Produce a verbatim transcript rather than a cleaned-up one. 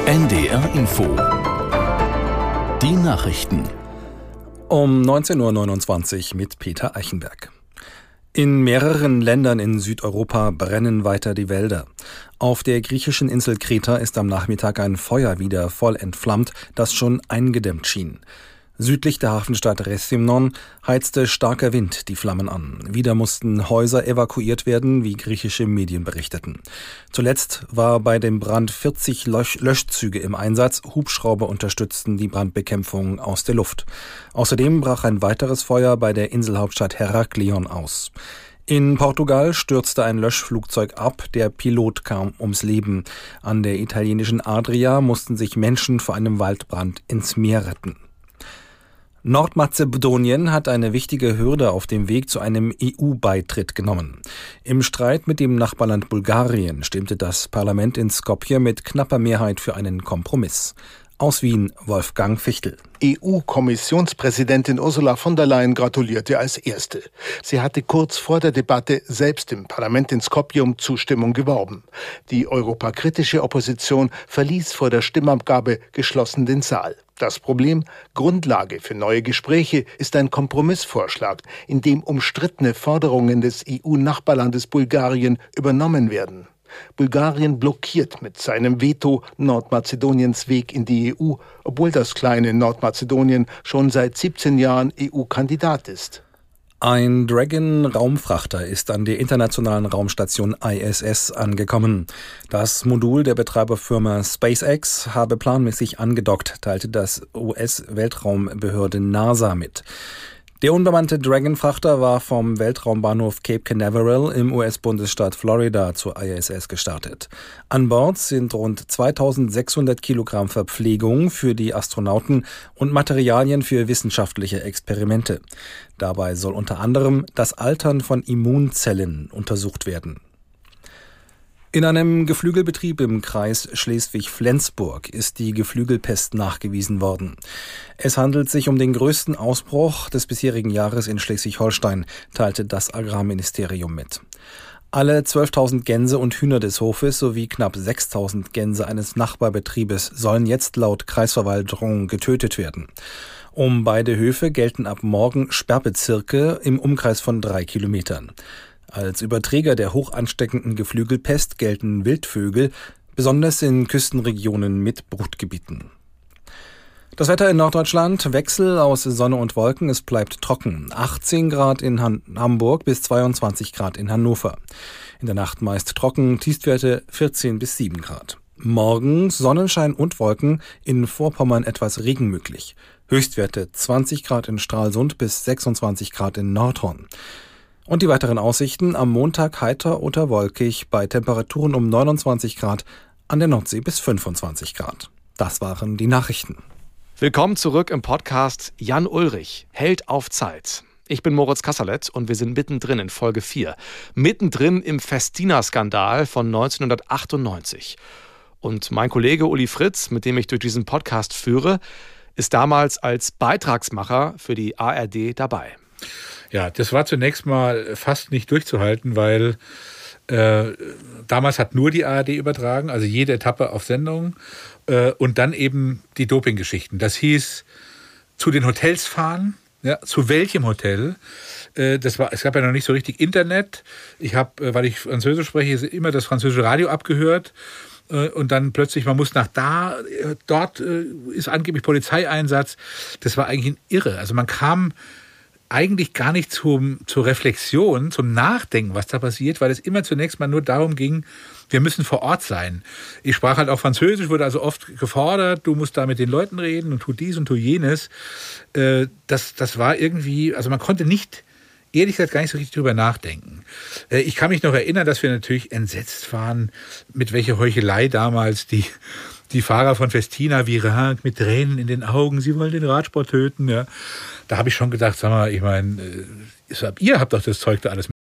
N D R Info. Die Nachrichten. Um neunzehn Uhr neunundzwanzig mit Peter Eichenberg. In mehreren Ländern in Südeuropa brennen weiter die Wälder. Auf der griechischen Insel Kreta ist am Nachmittag ein Feuer wieder voll entflammt, das schon eingedämmt schien. Südlich der Hafenstadt Rethymnon heizte starker Wind die Flammen an. Wieder mussten Häuser evakuiert werden, wie griechische Medien berichteten. Zuletzt war bei dem Brand vierzig Lösch- Löschzüge im Einsatz. Hubschrauber unterstützten die Brandbekämpfung aus der Luft. Außerdem brach ein weiteres Feuer bei der Inselhauptstadt Heraklion aus. In Portugal stürzte ein Löschflugzeug ab, der Pilot kam ums Leben. An der italienischen Adria mussten sich Menschen vor einem Waldbrand ins Meer retten. Nordmazedonien hat eine wichtige Hürde auf dem Weg zu einem E U-Beitritt genommen. Im Streit mit dem Nachbarland Bulgarien stimmte das Parlament in Skopje mit knapper Mehrheit für einen Kompromiss. Aus Wien Wolfgang Fichtel. E U-Kommissionspräsidentin Ursula von der Leyen gratulierte als Erste. Sie hatte kurz vor der Debatte selbst im Parlament in Skopje um Zustimmung geworben. Die europakritische Opposition verließ vor der Stimmabgabe geschlossen den Saal. Das Problem: Grundlage für neue Gespräche ist ein Kompromissvorschlag, in dem umstrittene Forderungen des E U-Nachbarlandes Bulgarien übernommen werden. Bulgarien blockiert mit seinem Veto Nordmazedoniens Weg in die E U, obwohl das kleine Nordmazedonien schon seit siebzehn Jahren E U-Kandidat ist. Ein Dragon-Raumfrachter ist an der internationalen Raumstation I S S angekommen. Das Modul der Betreiberfirma SpaceX habe planmäßig angedockt, teilte das U S-Weltraumbehörde NASA mit. Der unbemannte Dragon-Frachter war vom Weltraumbahnhof Cape Canaveral im U S-Bundesstaat Florida zur I S S gestartet. An Bord sind rund zweitausendsechshundert Kilogramm Verpflegung für die Astronauten und Materialien für wissenschaftliche Experimente. Dabei soll unter anderem das Altern von Immunzellen untersucht werden. In einem Geflügelbetrieb im Kreis Schleswig-Flensburg ist die Geflügelpest nachgewiesen worden. Es handelt sich um den größten Ausbruch des bisherigen Jahres in Schleswig-Holstein, teilte das Agrarministerium mit. Alle zwölftausend Gänse und Hühner des Hofes sowie knapp sechstausend Gänse eines Nachbarbetriebes sollen jetzt laut Kreisverwaltung getötet werden. Um beide Höfe gelten ab morgen Sperrbezirke im Umkreis von drei Kilometern. Als Überträger der hoch ansteckenden Geflügelpest gelten Wildvögel, besonders in Küstenregionen mit Brutgebieten. Das Wetter in Norddeutschland: Wechsel aus Sonne und Wolken, es bleibt trocken. achtzehn Grad in Han- Hamburg bis zweiundzwanzig Grad in Hannover. In der Nacht meist trocken, Tiefstwerte vierzehn bis sieben Grad. Morgen Sonnenschein und Wolken, in Vorpommern etwas Regen möglich. Höchstwerte zwanzig Grad in Stralsund bis sechsundzwanzig Grad in Nordhorn. Und die weiteren Aussichten: am Montag heiter oder wolkig bei Temperaturen um neunundzwanzig Grad, an der Nordsee bis fünfundzwanzig Grad. Das waren die Nachrichten. Willkommen zurück im Podcast Jan Ulrich, Held auf Zeit. Ich bin Moritz Kasserlet und wir sind mittendrin in Folge vier. Mittendrin im Festina-Skandal von neunzehnhundertachtundneunzig. Und mein Kollege Uli Fritz, mit dem ich durch diesen Podcast führe, ist damals als Beitragsmacher für die A R D dabei. Ja, das war zunächst mal fast nicht durchzuhalten, weil äh, damals hat nur die A R D übertragen, also jede Etappe auf Sendung, äh, und dann eben die Dopinggeschichten. Das hieß, zu den Hotels fahren, ja, zu welchem Hotel. Äh, das war, es gab ja noch nicht so richtig Internet. Ich habe, äh, weil ich Französisch spreche, immer das französische Radio abgehört. Äh, und dann plötzlich, man muss nach da, äh, dort äh, ist angeblich Polizeieinsatz. Das war eigentlich ein Irre. Also man kam eigentlich gar nicht zum, zur Reflexion, zum Nachdenken, was da passiert, weil es immer zunächst mal nur darum ging, wir müssen vor Ort sein. Ich sprach halt auch Französisch, wurde also oft gefordert, du musst da mit den Leuten reden und tu dies und tu jenes. Das, das war irgendwie, also man konnte nicht, ehrlich gesagt, gar nicht so richtig drüber nachdenken. Ich kann mich noch erinnern, dass wir natürlich entsetzt waren, mit welcher Heuchelei damals die Die Fahrer von Festina wie Rhin mit Tränen in den Augen, sie wollen den Radsport töten. Ja. Da habe ich schon gedacht, sag mal, ich meine, ihr habt doch das Zeug da alles